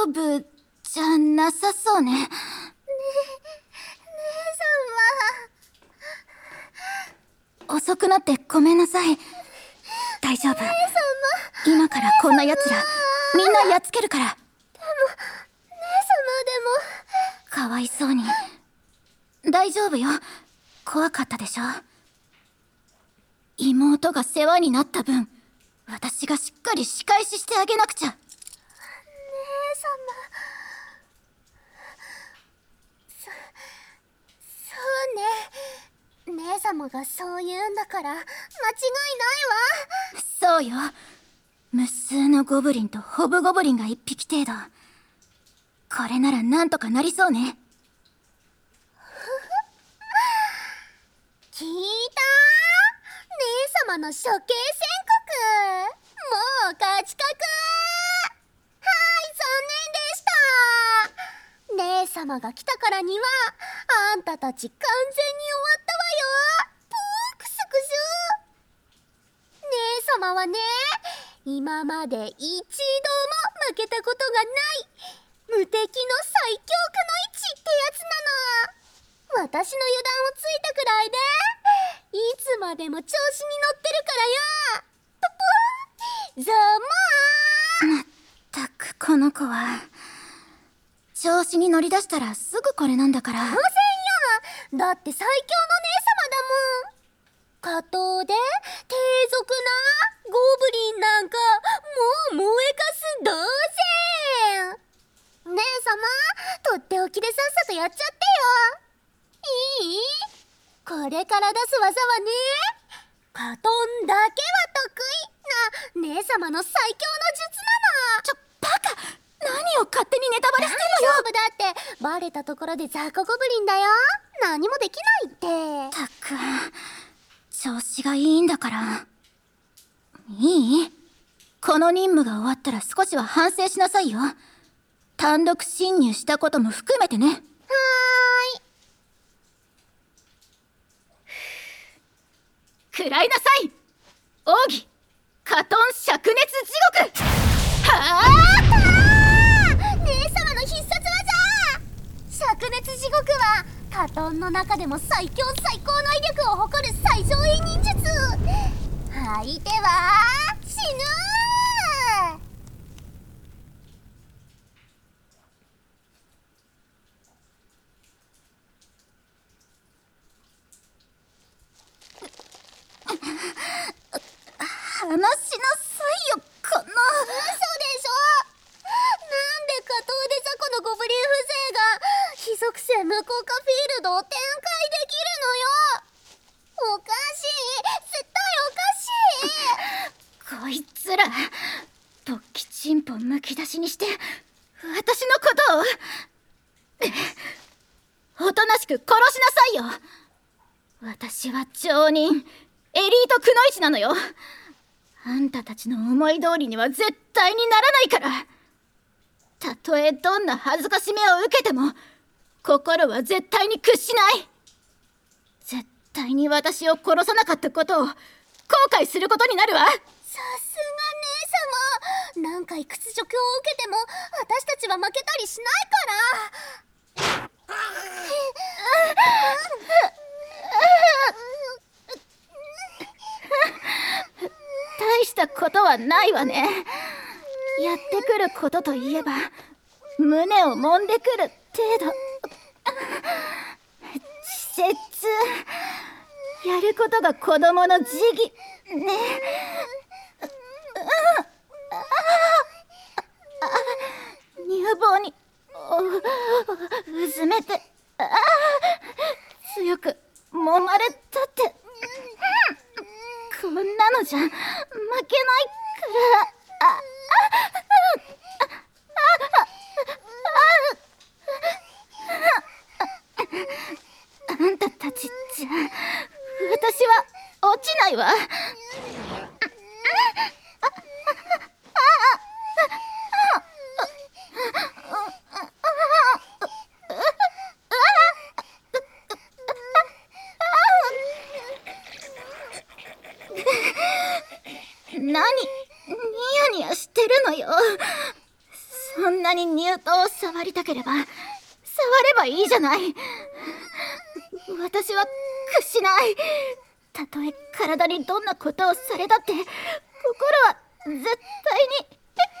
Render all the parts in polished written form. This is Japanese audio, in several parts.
夫じゃなさそうね。 姉様、遅くなってごめんなさい。大丈夫。今からこんな奴らみんなやっつけるから。 姉様かわいそうに。大丈夫よ。怖かったでしょ。妹が世話になった分、私がしっかり仕返ししてあげなくちゃ。 姉様、そうね。姉様がそう言うんだから間違いないわ。 そうよ。無数のゴブリンとホブゴブリンが一匹程度。これならなんとかなりそうね。 聞いた？姉様の処刑宣告。もう勝ち確。残念でした。姉様が来たからにはあんたたち完全に終わったわよ。プークスクス。姉様はね、今まで一度も負けたことがない無敵の最強くの一ってやつなの。私の油断をついたくらいでいつまでも調子に乗ってるからよ。ププー、ざままったくこの子は調子に乗り出したらすぐこれなんだから。 当然よ。だって最強の姉様だもん。下等で低俗なゴブリンなんかもう燃えかす同然。姉様、とっておきでさっさとやっちゃってよ。いい？これから出す技はね、カトンだけは得意な姉様の最強の術なの。 バカ！何を勝手にネタバレしてんのよ。 大丈夫だって。バレたところで雑魚ゴブリンだよ。何もできないって。 たく、調子がいいんだから。いい？この任務が終わったら少しは反省しなさいよ。単独侵入したことも含めてね。 はーい。 食らいなさい、奥義カトン灼熱地獄。はあ！ 姉様の必殺技灼熱地獄はカトンの中でも最強最高の威力を誇る最上位忍術。相手は死ぬ。 話しなさいよ、この。 嘘でしょ。なんで下等で雑魚のゴブリン風情が非属性無効化フィールドを展開できるのよ。おかしい、絶対おかしい。 こいつら勃起チンポむき出しにして私のことをおとなしく殺しなさいよ。私は町人エリートくのいちなのよ。あんたたちの思い通りには絶対にならないから。たとえどんな恥ずかしめを受けても心は絶対に屈しない。絶対に私を殺さなかったことを後悔することになるわ。 さすが姉様。何回屈辱を受けても私たちは負けたりしないから。 大したことはないわね。やってくることといえば胸を揉んでくる程度。稚拙。やることが子供の時期ね。乳房にうずめて強く揉まれたって。こんなのじゃ負けないから。あんたたちじゃ私は落ちないわ。何ニヤニヤしてるのよ。 そんなに乳頭を触りたければ触ればいいじゃない。私は屈しない。たとえ体にどんなことをされたって心は絶対に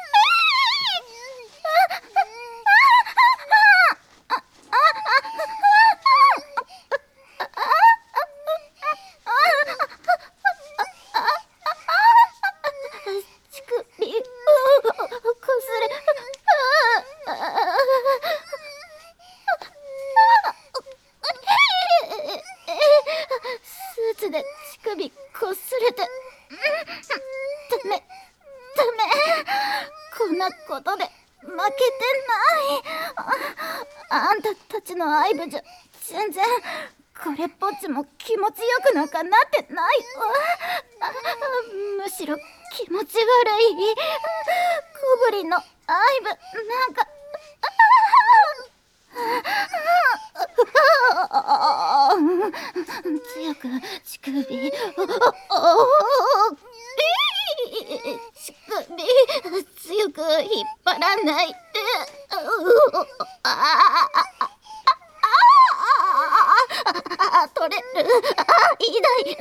乳首こすれスーツで乳首こすれてダメこんなことで負けてない。あんたたちの愛撫じゃ全然これっぽっちも気持ちよくなんかなってないわ。むしろ気持ち悪い。小ぶりの愛撫なんか強く乳首乳首強く引っ張らないで。取れる。痛い。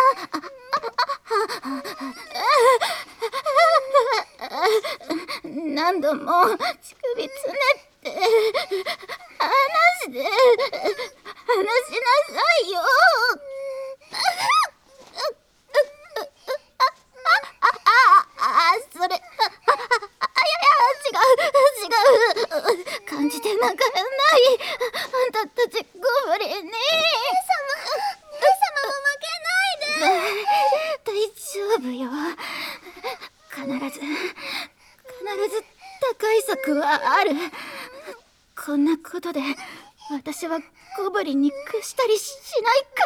何度も乳首つねって離しなさいよ。それ違う感じてなんかない。あんたたちごぶりに。姉様も負けないで。 大丈夫よ。必ず高い策はある。こんなことで私はゴブリンに屈したりしないから。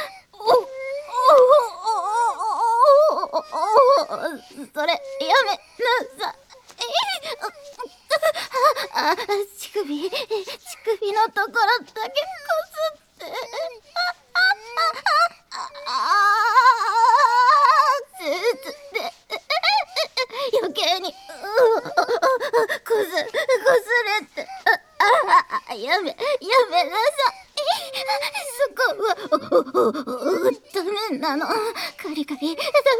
それやめなさい。乳首のところだけこすって。スーツで余計にこすれて。やめなさい。そこはダメなの。カリカリダ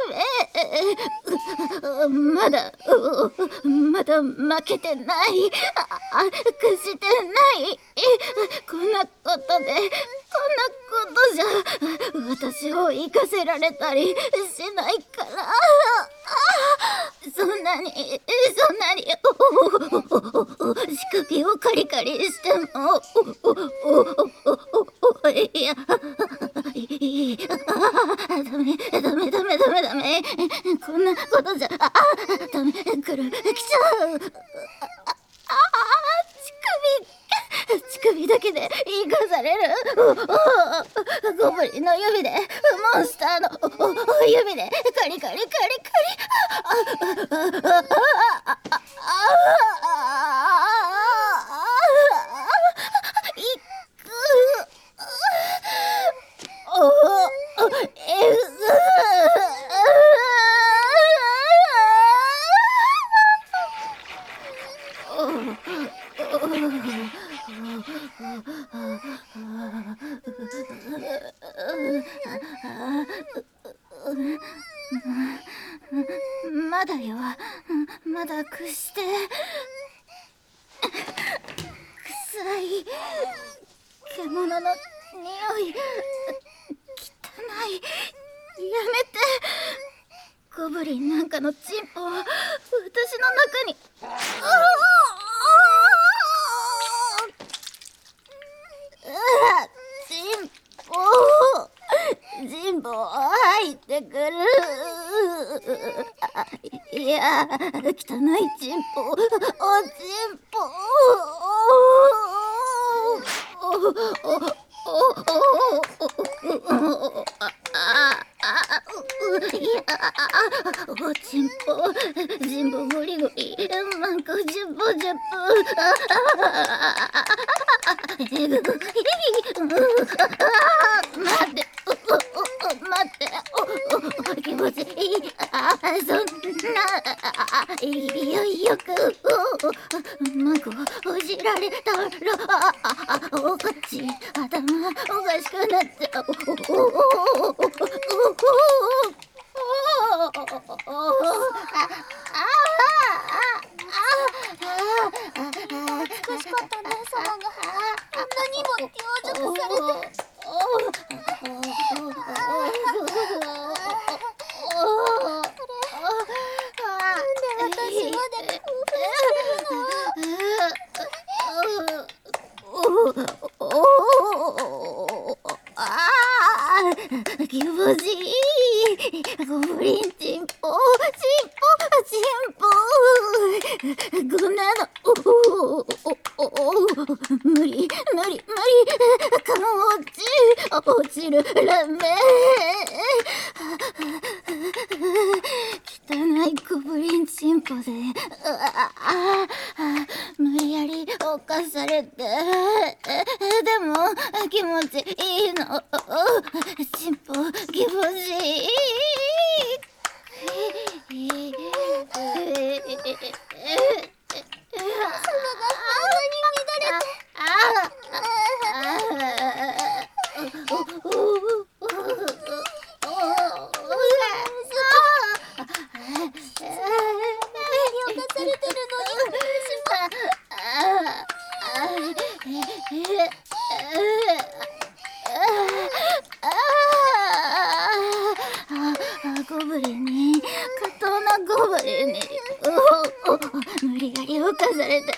メ。まだ負けてない。屈してない。こんなことじゃ私を生かせられたりしないから。そんなに乳首をカリカリしてもいやダメ。こんなことじゃダメ。来ちゃう。乳首だけで生かされる。ゴブリンの指でモンスターの指でカリカリ。まだよ。まだ屈して。臭い獣の匂い。汚い。やめて。ゴブリンなんかのチンポを私の中に。チンポ入ってくる。いや汚いチンポ。おチンポ。おちんぽ、じんぼゴリゴリ、マンコジュボジュ待って、気持ちいい。そんな、よくこじられたらおかしい頭おかしくなっちゃう。 美しかった姉様がこんなにも養殖されて。なんで私まで興奮してるの？気持ちいい。ゴブリンチンポこんなの無理落ちるラメ汚いゴブリンチンポで無理やり犯されてでも気持ちいいのチンポ気持ちいいゴブリンに過当なゴブリンに無理やり犯されて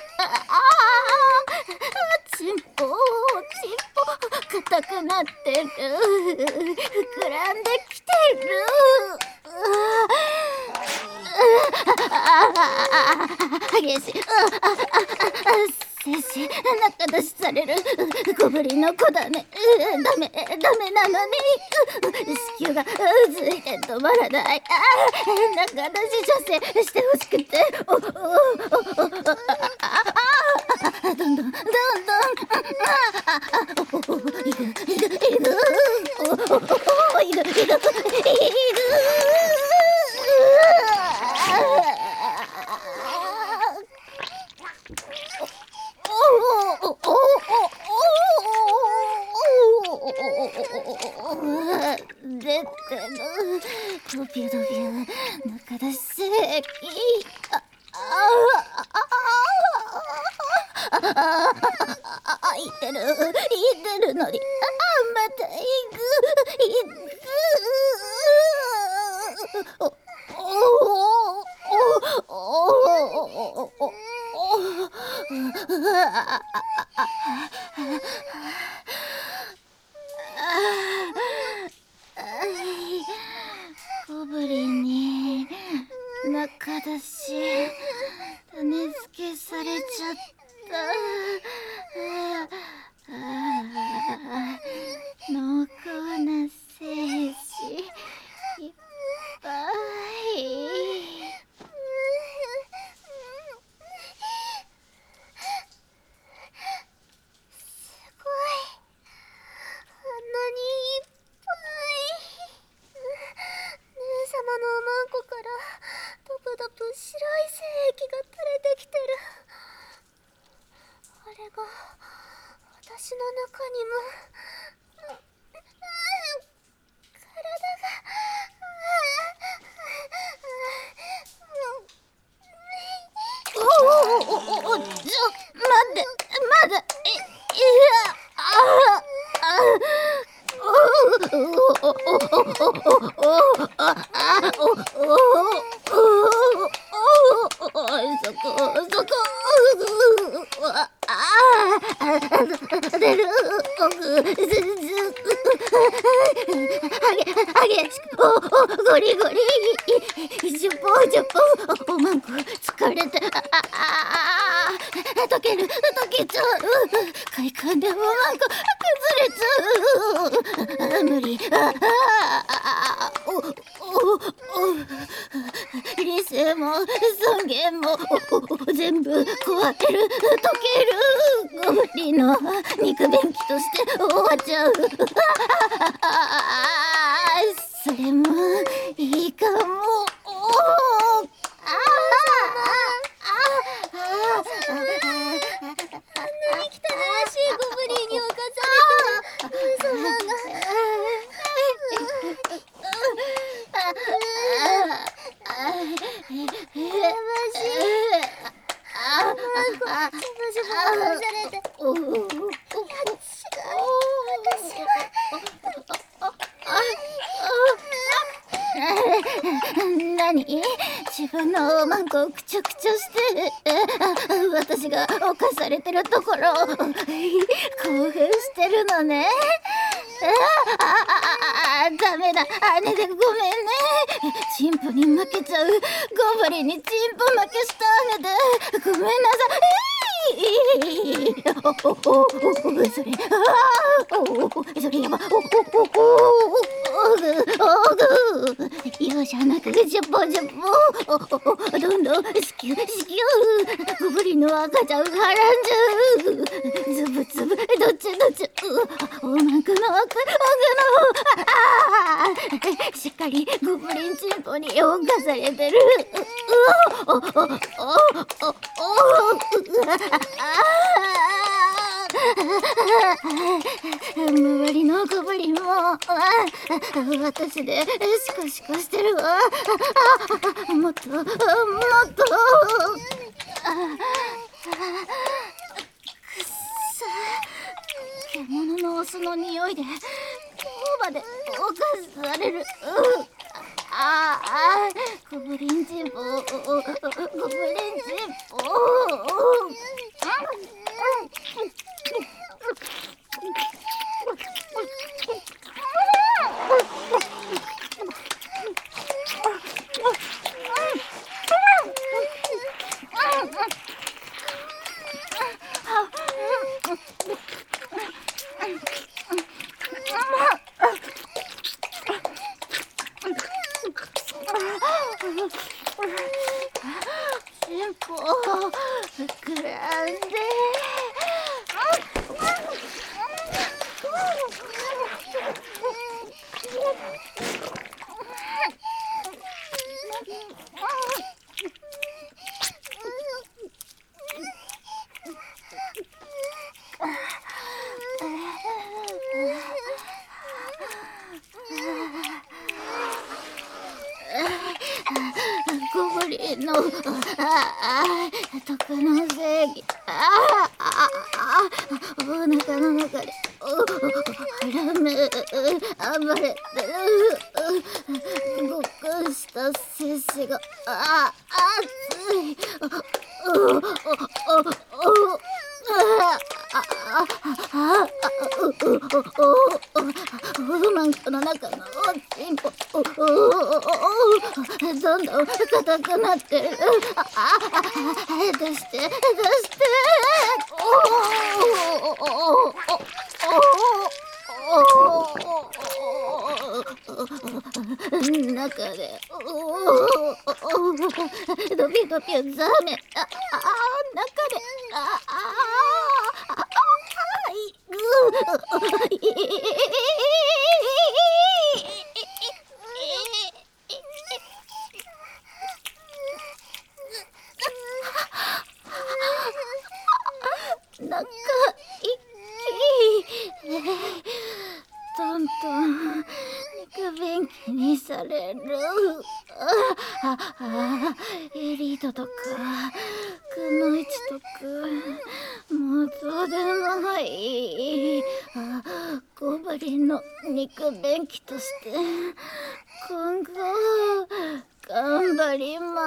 チンポ硬くなってる膨らんできてる激しい精子中出しされるゴブリンの子だねダメなのに子宮がついて止まらない中出し射精してほしくてどんどんいく出てるドビュ中出し精液いってるのにまた行くゴブリンに中出し種付けされちゃった濃厚な精子いっぱい白い精液が垂れてきてる。あれが私の中にも待ってまだ出る激しくゴリゴリ10歩おまんこ疲れて溶けちゃう快感でおまんこ崩れちゃう無理理性も尊厳も全部壊れる溶けるゴブリンの肉便器として終わっちゃうそれもいいかも何？自分のマンコをくちょくちょして私が犯されてるところ興奮してるのね。ダメだ、姉でごめんね。チンポに負けちゃう。ゴブリンにチンポ負けした姉でごめんなさい。それやば。容赦なくジュポジュポ、どんどんシキュシキュ、ゴブリンの赤ちゃんがはらんじゅう、ズブズブどっちどっち、おまんくの奥のしっかりゴブリンチンポに侵されてる。周りのゴブリンも私でシコシコしてるわ。もっともっとくっさ、獣のオスの匂いで頬まで侵される。ゴブリンチンポ、ゴブリンチンポ。チンポ膨らんで。ゴブリンの毒の正義、お腹の中でハラメ暴れてる。ごっくんした精子が熱い。マンコの中のチンポどんどん硬くなってる。出して出して。中でドビドビザメ、中でなんかトントン肉便器にされる。エリートとかくのいちとかもうどうでもない。ゴブリンの肉便器として今後頑張ります。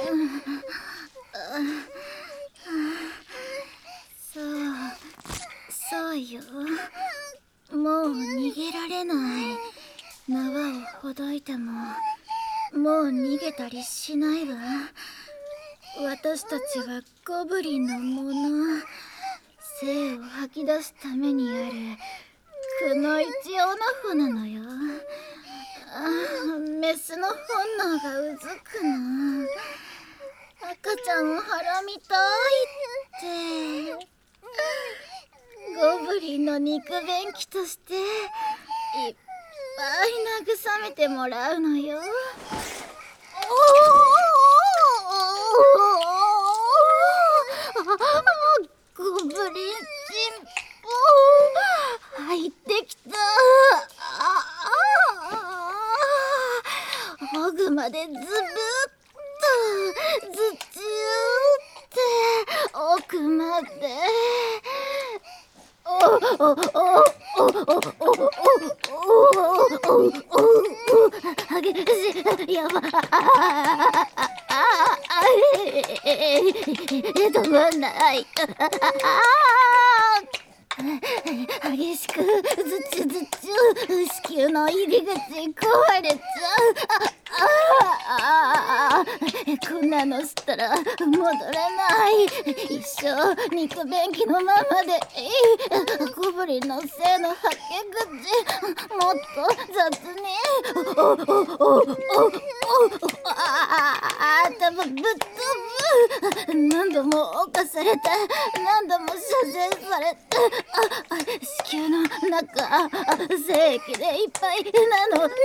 そうよ。もう逃げられない。縄をほどいてももう逃げたりしないわ。私たちはゴブリンのもの。精を吐き出すためにあるくのいちオナホなのよ。メスの本能がうずくの。赤ちゃんをはらみたいって。ゴブリンの肉便器としていっぱい慰めてもらうのよ。ゴブリンチンポ入ってきた。奥までズブッとズチューって奥まで。 激しい。やば。止まんない。激しくズチズチ子宮の入り口壊れちゃう。こんなのしたら戻れない。一生肉便器のままでいい。ゴブリンのせいのはけ口もっと雑に。頭ぶっ飛ぶ。何度も犯された。何度も射精された。子宮の中精液でいっぱいなのに。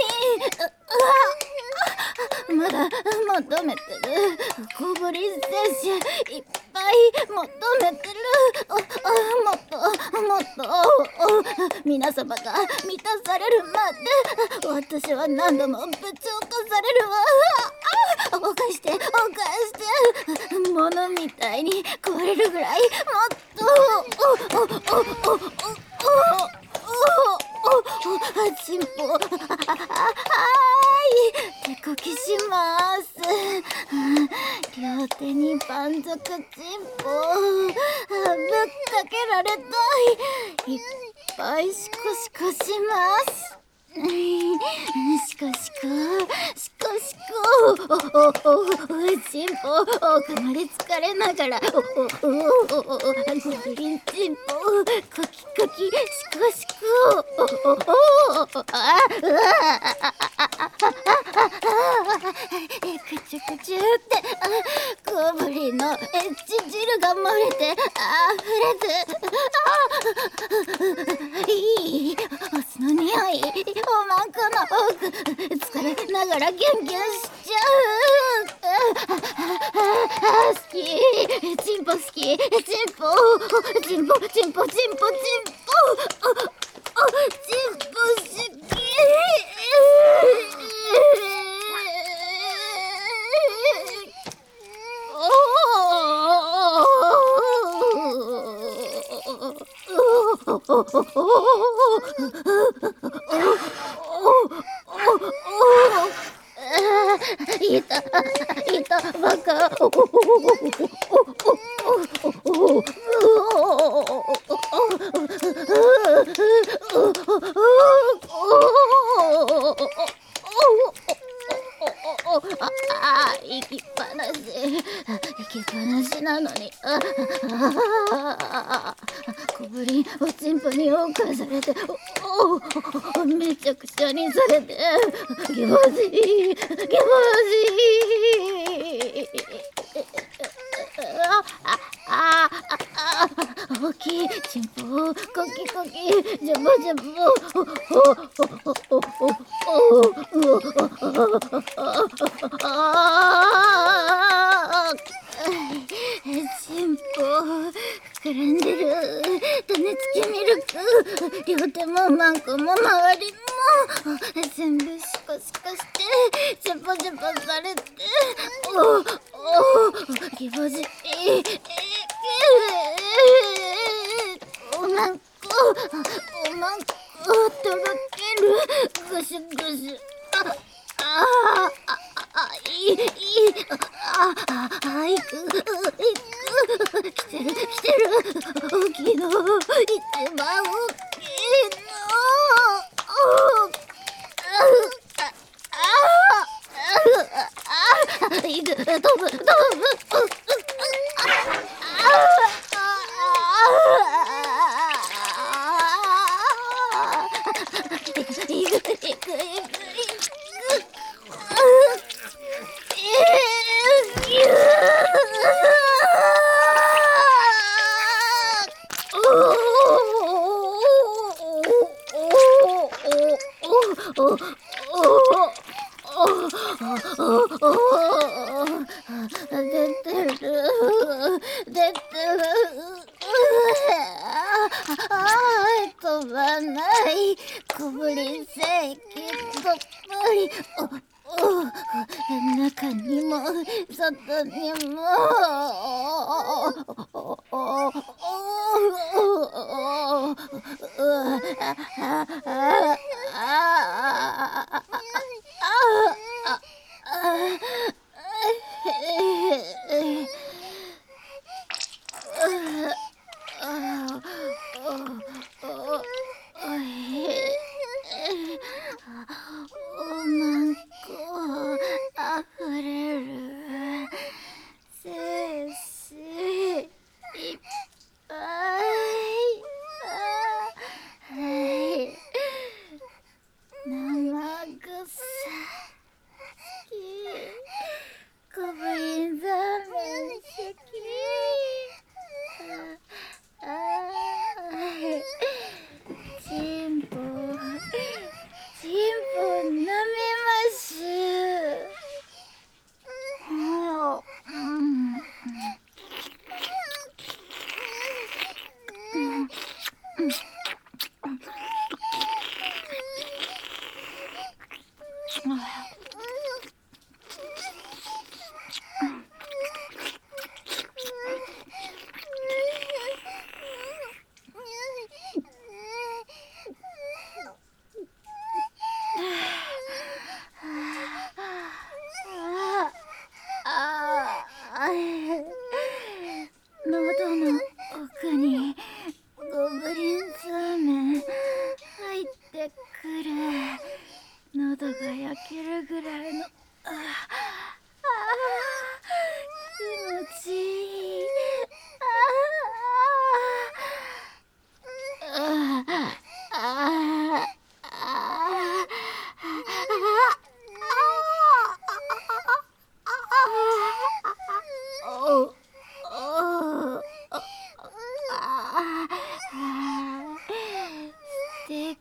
まだ求めてる。ゴブリン精子いっぱい求めてる。もっともっと皆様が満たされるまで私は何度もぶち侵されるわ。犯して犯して物みたいに壊れるぐらいもっとチンポ手こきします。両手にパン族チンポぶっかけられたい。いっぱいシコシコします。シコシコシコシコチンポかまれつかれながらゴブリンチンポコキコキシコシコくちゅくちゅってゴブリンのエッチ汁が漏れて溢れていいオスの匂い。おまんこの奥疲れながらギュンギュンしちゃう。好きチンポ好きチンポチンポチンポチンポチンポチンポ好き。いたバカ。行きっぱなしなのに。ゴブリンおちんぽに侵されてめちゃくちゃにされて気持ちいい気持ちいい。大きいチンポコキコキジャボジャボチンポ膨らんでる。種付きミルク両手もマンコも周りも全部シコシコしてジャボジャボされて気持ちいい。おまんことろけるぐしゅぐしゅ。いく来てる大きいの一番大きいの。いく飛ぶ出てる。飛ばない小ぶり正規どっぷり中にも外にもおまんこあふれる精子いっぱい。はい生臭きゴブリンザーメン好き。チンポ舐めます。喉の奥にゴブリンザーメン入ってくる。喉が焼けるぐらいの気持ちいい。素敵、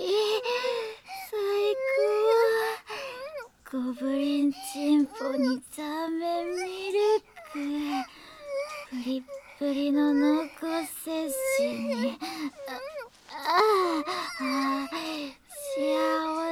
最高。ゴブリンチンポにザーメンミルク、プリップリの濃厚摂取に幸